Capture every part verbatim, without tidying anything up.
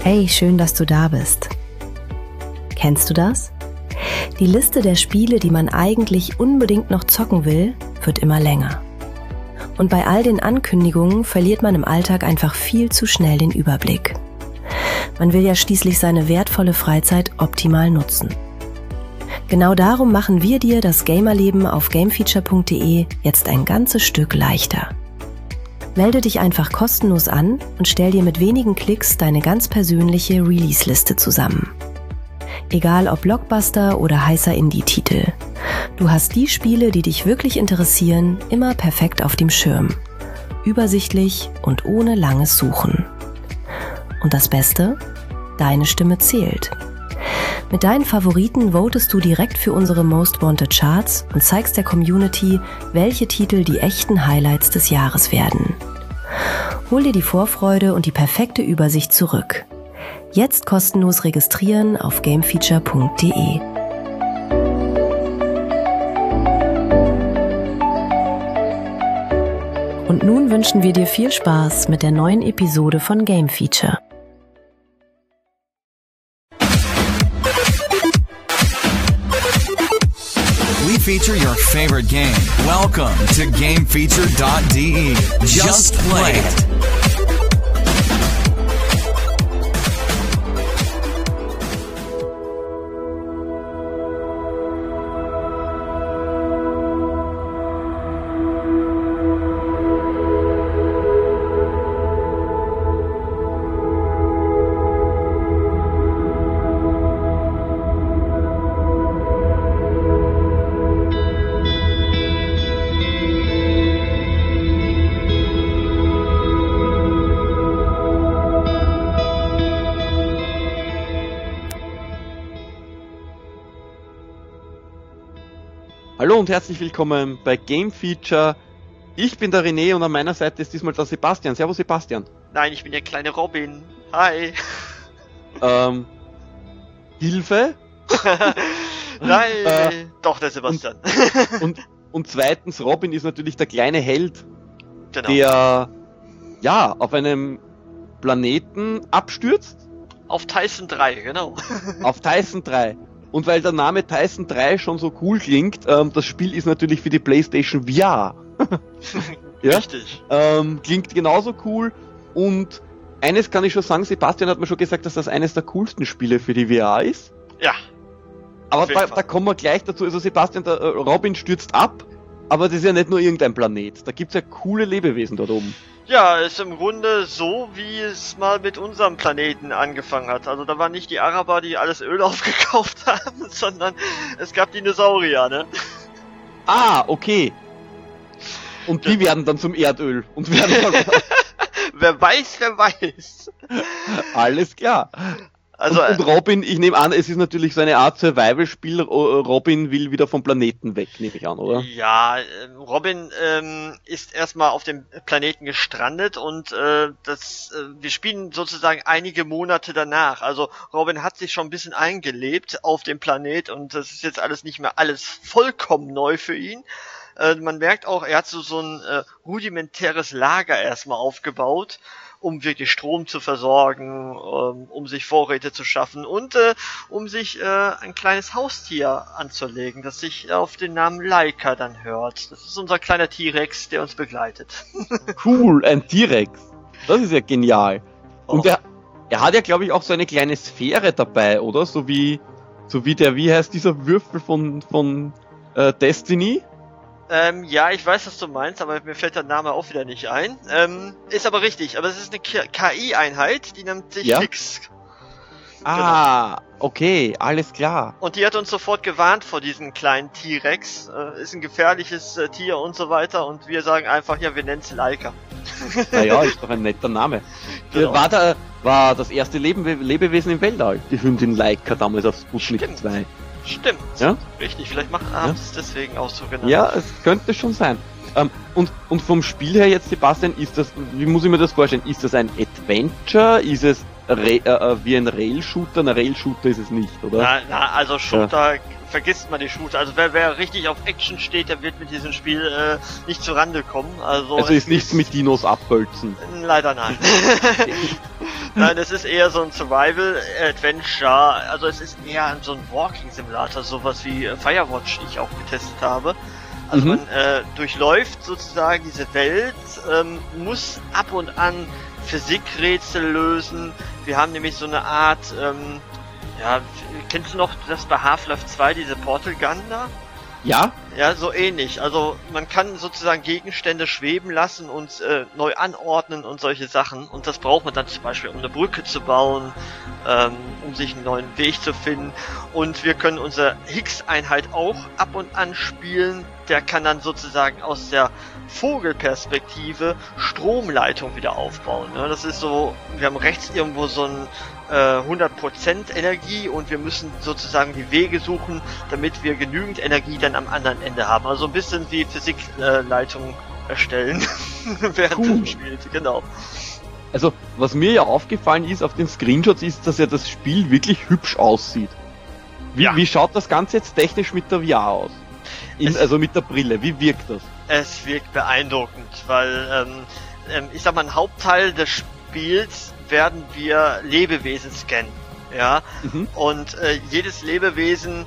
Hey, schön, dass du da bist. Kennst du das? Die Liste der Spiele, die man eigentlich unbedingt noch zocken will, wird immer länger. Und bei all den Ankündigungen verliert man im Alltag einfach viel zu schnell den Überblick. Man will ja schließlich seine wertvolle Freizeit optimal nutzen. Genau darum machen wir dir das Gamerleben auf gamefeature punkt de jetzt ein ganzes Stück leichter. Melde dich einfach kostenlos an und stell dir mit wenigen Klicks deine ganz persönliche Release-Liste zusammen. Egal ob Blockbuster oder heißer Indie-Titel. Du hast die Spiele, die dich wirklich interessieren, immer perfekt auf dem Schirm. Übersichtlich und ohne langes Suchen. Und das Beste? Deine Stimme zählt. Mit deinen Favoriten votest du direkt für unsere Most Wanted Charts und zeigst der Community, welche Titel die echten Highlights des Jahres werden. Hol dir die Vorfreude und die perfekte Übersicht zurück. Jetzt kostenlos registrieren auf gamefeature punkt de. Und nun wünschen wir dir viel Spaß mit der neuen Episode von Game Feature. We feature your favorite game. Welcome to game feature dot de. Just play it. Hallo und herzlich willkommen bei Game Feature. Ich bin der René und an meiner Seite ist diesmal der Sebastian. Servus Sebastian. Nein, ich bin der kleine Robin. Hi. Ähm, Hilfe? Nein, äh, doch der Sebastian. Und, und, und zweitens, Robin ist natürlich der kleine Held, Genau. der ja auf einem Planeten abstürzt, Auf Tyson drei, genau. auf Tyson drei. Und weil der Name Tyson drei schon so cool klingt, ähm, das Spiel ist natürlich für die PlayStation V R. Ja? Richtig. Ähm, klingt genauso cool. Und eines kann ich schon sagen, Sebastian hat mir schon gesagt, dass das eines der coolsten Spiele für die V R ist. Ja. Aber Auf jeden da, Fall. da kommen wir gleich dazu. Also Sebastian, der äh, Robin stürzt ab, aber das ist ja nicht nur irgendein Planet. Da gibt's ja coole Lebewesen dort oben. Ja, ist im Grunde so, wie es mal mit unserem Planeten angefangen hat. Also da waren nicht die Araber, die alles Öl aufgekauft haben, sondern es gab Dinosaurier, ne? Ah, okay. Und die werden dann zum Erdöl und werden dann Wer weiß, wer weiß. alles klar. Also, und, und Robin, ich nehme an, es ist natürlich so eine Art Survival-Spiel. Robin will wieder vom Planeten weg, nehme ich an, oder? Ja, ähm, Robin ähm, ist erstmal auf dem Planeten gestrandet und äh, das, äh, wir spielen sozusagen einige Monate danach. Also Robin hat sich schon ein bisschen eingelebt auf dem Planet und das ist jetzt alles nicht mehr alles vollkommen neu für ihn. Äh, man merkt auch, er hat so, so ein äh, rudimentäres Lager erstmal aufgebaut, um wirklich Strom zu versorgen, ähm, um sich Vorräte zu schaffen und äh, um sich äh, ein kleines Haustier anzulegen, das sich auf den Namen Laika dann hört. Das ist unser kleiner T-Rex, der uns begleitet. Cool, ein T-Rex. Das ist ja genial. Und Oh. er, er hat ja, glaube ich, auch so eine kleine Sphäre dabei, oder? So wie, so wie der, wie heißt dieser Würfel von, von äh, Destiny? Ähm, ja, ich weiß, was du meinst, aber mir fällt der Name auch wieder nicht ein. Ähm, ist aber richtig, aber es ist eine K I-Einheit, die nennt sich Ja? Fix. Ah, okay, alles klar. Und die hat uns sofort gewarnt vor diesem kleinen T-Rex. Äh, ist ein gefährliches äh, Tier und so weiter. Und wir sagen einfach, ja, wir nennen es Laika. Naja, ist doch ein netter Name. Genau. War, der, war das erste Leben, Lebewesen im Weltall, die Hündin Laika damals auf Sputnik Stimmt. zwei. Stimmt. Ja? Richtig, vielleicht machen haben sie es deswegen auch so genannt. Ja, es könnte schon sein. Ähm, und, und vom Spiel her jetzt, Sebastian, ist das, wie muss ich mir das vorstellen? Ist das ein Adventure? Ist es Ra äh, wie ein Rail-Shooter? Ein Rail-Shooter ist es nicht, oder? Na, na, also Shooter, vergisst man die Shooter. Also wer, wer richtig auf Action steht, der wird mit diesem Spiel äh, nicht zurande kommen. Also, Also es ist nichts mit Dinos abbölzen. Leider nein. Nein, es ist eher so ein Survival-Adventure, also es ist eher so ein Walking-Simulator, sowas wie Firewatch, die ich auch getestet habe. Also Mhm. man äh, durchläuft sozusagen diese Welt, ähm, muss ab und an Physikrätsel lösen. Wir haben nämlich so eine Art, ähm, ja, kennst du noch das bei Half-Life zwei, diese Portal Gun da? Ja? Ja, so ähnlich. Also man kann sozusagen Gegenstände schweben lassen und äh, neu anordnen und solche Sachen. Und das braucht man dann zum Beispiel, um eine Brücke zu bauen, ähm, um sich einen neuen Weg zu finden. Und wir können unsere Higgs-Einheit auch ab und an spielen. Der kann dann sozusagen aus der Vogelperspektive Stromleitung wieder aufbauen. Ne? Das ist so, wir haben rechts irgendwo so ein äh, hundert Prozent Energie und wir müssen sozusagen die Wege suchen, damit wir genügend Energie dann am anderen Ende haben. Also ein bisschen wie Physikleitung äh, erstellen während Cool. des Spiels, genau. Also, was mir ja aufgefallen ist auf den Screenshots, ist, dass ja das Spiel wirklich hübsch aussieht. Wie, Ja. wie schaut das Ganze jetzt technisch mit der V R aus? In, Es- also mit der Brille, wie wirkt das? Es wirkt beeindruckend, weil ähm, ähm, ich sag mal, ein Hauptteil des Spiels werden wir Lebewesen scannen, ja, Mhm. und äh, jedes Lebewesen,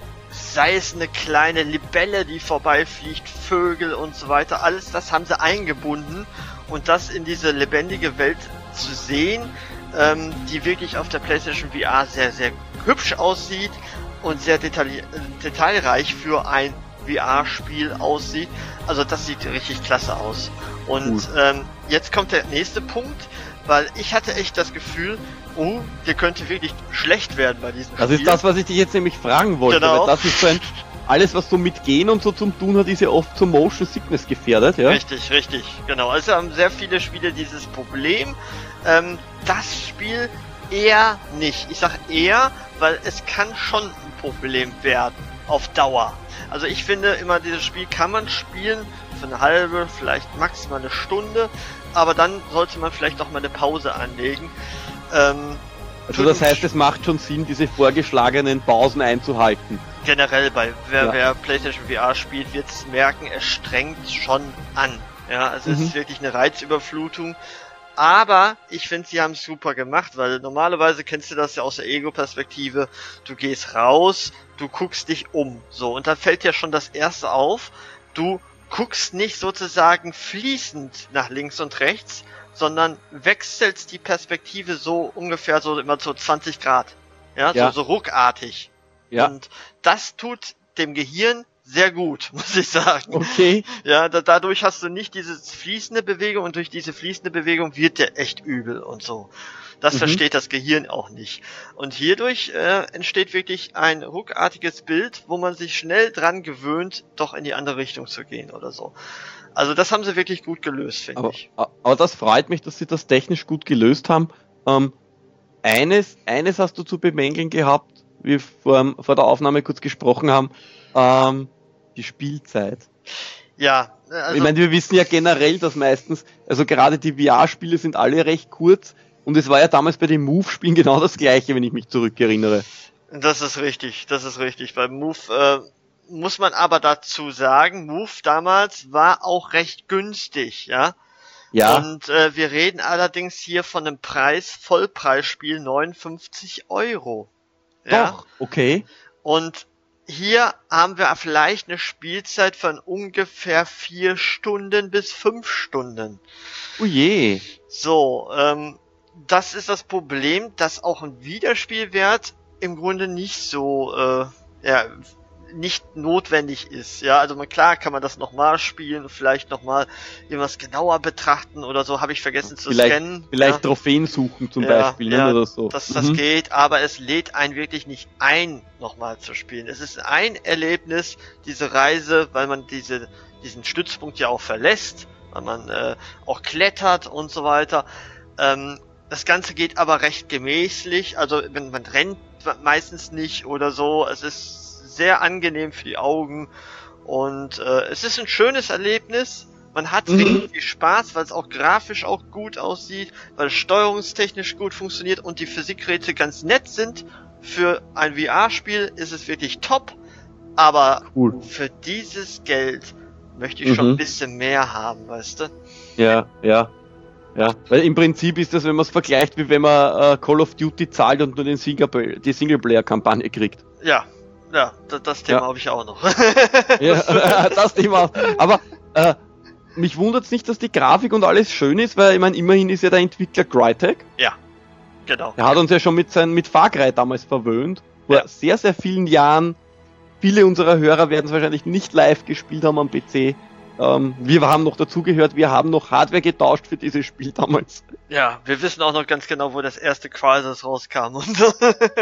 sei es eine kleine Libelle, die vorbeifliegt, Vögel und so weiter, alles das haben sie eingebunden und das in diese lebendige Welt zu sehen, ähm, die wirklich auf der PlayStation V R sehr, sehr hübsch aussieht und sehr detailli- äh, detailreich für ein V R-Spiel aussieht. Also das sieht richtig klasse aus. Und ähm, jetzt kommt der nächste Punkt, weil ich hatte echt das Gefühl, oh, hier könnte wirklich schlecht werden bei diesem Das Spiel. ist das, was ich dich jetzt nämlich fragen wollte. Genau. Weil das ist so ein, alles, was so mit Gehen und so zum tun hat, ist ja oft zum Motion Sickness gefährdet, ja? Richtig, richtig, genau. Also haben sehr viele Spiele dieses Problem. Ähm, das Spiel eher nicht. Ich sag eher, weil es kann schon ein Problem werden. Auf Dauer. Also ich finde immer, dieses Spiel kann man spielen für eine halbe, vielleicht maximal eine Stunde, aber dann sollte man vielleicht auch mal eine Pause anlegen. Ähm, Also das heißt, es macht schon Sinn, diese vorgeschlagenen Pausen einzuhalten. generell bei wer, Ja. wer PlayStation V R spielt, wird es merken, es strengt schon an. Ja, es Mhm. ist wirklich eine Reizüberflutung. Aber ich finde, sie haben es super gemacht, weil normalerweise kennst du das ja aus der Ego-Perspektive. Du gehst raus, du guckst dich um, so, und dann fällt dir schon das erste auf. Du guckst nicht sozusagen fließend nach links und rechts, sondern wechselst die Perspektive so ungefähr so immer so zwanzig Grad. Ja, Ja. so, so ruckartig. Ja. Und das tut dem Gehirn sehr gut, muss ich sagen. Okay. Ja, da, dadurch hast du nicht diese fließende Bewegung und durch diese fließende Bewegung wird dir echt übel und so. Das Mhm. versteht das Gehirn auch nicht. Und hierdurch äh, entsteht wirklich ein ruckartiges Bild, wo man sich schnell dran gewöhnt, doch in die andere Richtung zu gehen oder so. Also das haben sie wirklich gut gelöst, finde Aber, ich. aber das freut mich, dass sie das technisch gut gelöst haben. Ähm, eines, eines hast du zu bemängeln gehabt, wie wir vor, vor der Aufnahme kurz gesprochen haben, ähm, die Spielzeit. Ja, also ich meine, wir wissen ja generell, dass meistens, also gerade die V R-Spiele sind alle recht kurz und es war ja damals bei den Move-Spielen genau das gleiche, wenn ich mich zurückerinnere. das ist richtig, das ist richtig. Beim Move äh, muss man aber dazu sagen, Move damals war auch recht günstig, ja. Ja, Und äh, wir reden allerdings hier von einem Preis, Vollpreisspiel neunundfünfzig Euro. Ja? doch, okay. Und hier haben wir vielleicht eine Spielzeit von ungefähr vier Stunden bis fünf Stunden. Oh je. So, ähm, das ist das Problem, dass auch ein Wiederspielwert im Grunde nicht so, äh, ja, nicht notwendig ist. Ja, also man, klar kann man das nochmal spielen, vielleicht nochmal irgendwas genauer betrachten oder so, habe ich vergessen zu Vielleicht, scannen. vielleicht ja. Trophäen suchen zum Ja, Beispiel, ne, ja, oder so. dass das Mhm. geht, aber es lädt einen wirklich nicht ein, nochmal zu spielen. Es ist ein Erlebnis, diese Reise, weil man diese, diesen Stützpunkt ja auch verlässt, weil man äh, auch klettert und so weiter. Ähm, das Ganze geht aber recht gemächlich, also wenn man rennt meistens nicht oder so. Es ist sehr angenehm für die Augen und äh, es ist ein schönes Erlebnis. Man hat Mhm. wirklich viel Spaß, weil es auch grafisch auch gut aussieht, weil es steuerungstechnisch gut funktioniert und die Physikrätsel ganz nett sind. Für ein V R-Spiel ist es wirklich top, aber Cool. für dieses Geld möchte ich schon Mhm. ein bisschen mehr haben, weißt du? Ja, ja. Ja, weil im Prinzip ist das, wenn man es vergleicht, wie wenn man äh, Call of Duty zahlt und nur den Singleplayer, die Singleplayer-Kampagne kriegt. Ja, ja, das, das Thema Ja. habe ich auch noch. Ja, das Thema. Aber äh, mich wundert es nicht, dass die Grafik und alles schön ist, weil ich meine, immerhin ist ja der Entwickler Crytek. Genau. Er hat uns ja schon mit, sein, mit Far Cry damals verwöhnt. Vor Ja. sehr, sehr vielen Jahren. Viele unserer Hörer werden es wahrscheinlich nicht live gespielt haben am P C. Ähm, wir haben noch dazugehört, wir haben noch Hardware getauscht für dieses Spiel damals. Ja, wir wissen auch noch ganz genau, wo das erste Crysis rauskam und so.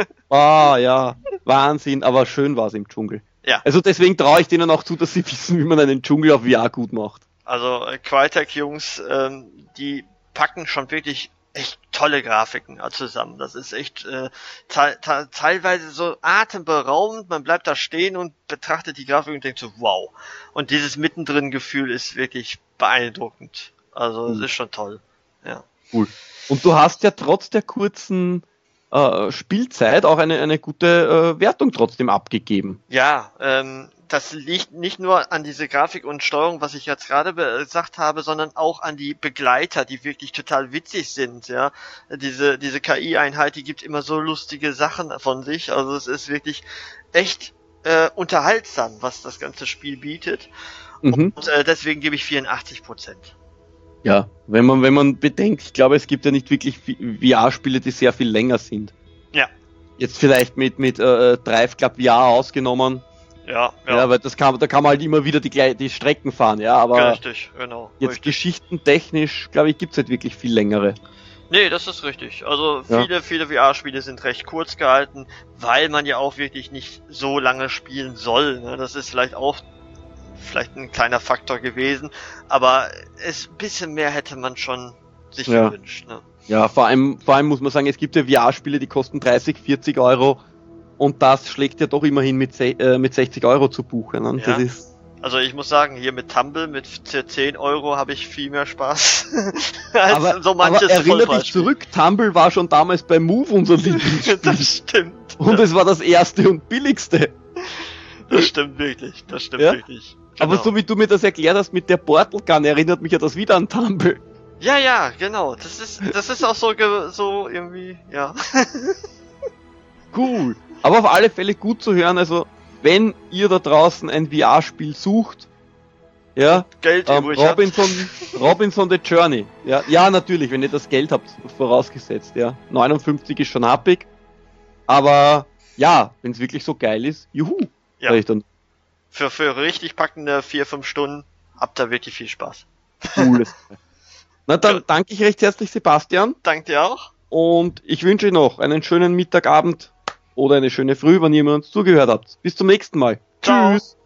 Ah, ja, Wahnsinn, aber schön war es im Dschungel. Ja. Also deswegen traue ich denen auch zu, dass sie wissen, wie man einen Dschungel auf V R gut macht. Also äh, Crytek-Jungs, ähm, die packen schon wirklich echt tolle Grafiken äh, zusammen. Das ist echt äh, te te teilweise so atemberaubend. Man bleibt da stehen und betrachtet die Grafik und denkt so, wow. Und dieses Mittendrin-Gefühl ist wirklich beeindruckend. Also es Mhm. ist schon toll. Ja. Cool. Und du hast ja trotz der kurzen äh, Spielzeit auch eine, eine gute äh, Wertung trotzdem abgegeben. Ja, ähm, das liegt nicht nur an diese Grafik und Steuerung, was ich jetzt gerade gesagt habe, sondern auch an die Begleiter, die wirklich total witzig sind, ja. Diese, diese K I-Einheit, die gibt immer so lustige Sachen von sich, also es ist wirklich echt äh, unterhaltsam, was das ganze Spiel bietet. Mhm. Und äh, deswegen gebe ich vierundachtzig Prozent. Ja, wenn man, wenn man bedenkt, ich glaube, es gibt ja nicht wirklich V R-Spiele, die sehr viel länger sind. Ja. Jetzt vielleicht mit, mit äh, Drive Club V R ausgenommen. Ja, Ja, ja, weil das kann, da kann man halt immer wieder die, gleich- die Strecken fahren, ja, aber richtig, genau. jetzt Richtig. geschichtentechnisch, glaube ich, gibt's halt wirklich viel längere. Nee, das ist richtig. Also Ja. viele, viele V R-Spiele sind recht kurz gehalten, weil man ja auch wirklich nicht so lange spielen soll. Ne? Das ist vielleicht auch vielleicht ein kleiner Faktor gewesen, aber es ein bisschen mehr hätte man schon sich Ja. gewünscht. Ne? Ja, vor allem, vor allem muss man sagen, es gibt ja V R-Spiele, die kosten dreißig, vierzig Euro und das schlägt ja doch immerhin mit, se- äh, mit sechzig Euro zu Buche. Ne? Ja. Das ist, Also ich muss sagen, hier mit Tumble mit zehn Euro habe ich viel mehr Spaß als aber, so aber manches erinnere dich Vollpreisspiel. zurück, Tumble war schon damals bei Move unser Lieblingsspiel. Das stimmt. Und es war das erste und billigste. Das stimmt wirklich. Das stimmt Ja? wirklich. Aber Genau. so wie du mir das erklärt hast mit der Portal Gun, erinnert mich ja das wieder an Tumble. Ja, ja, genau. Das ist, das ist auch so, ge so irgendwie, ja. Cool. Aber auf alle Fälle gut zu hören, also wenn ihr da draußen ein V R-Spiel sucht, ja, Geld ähm, übrig habt. Robinson, Robinson the Journey. Ja, ja, natürlich, wenn ihr das Geld habt, vorausgesetzt, ja. neunundfünfzig ist schon happig. Aber ja, wenn es wirklich so geil ist, juhu. Ja. Sag ich dann. Für, für richtig packende vier, fünf Stunden habt ihr wirklich viel Spaß. Cooles. Na dann Ja. danke ich recht herzlich, Sebastian. Dank dir auch. Und ich wünsche euch noch einen schönen Mittagabend oder eine schöne Früh, wann ihr mir uns zugehört habt. Bis zum nächsten Mal. Ciao. Tschüss.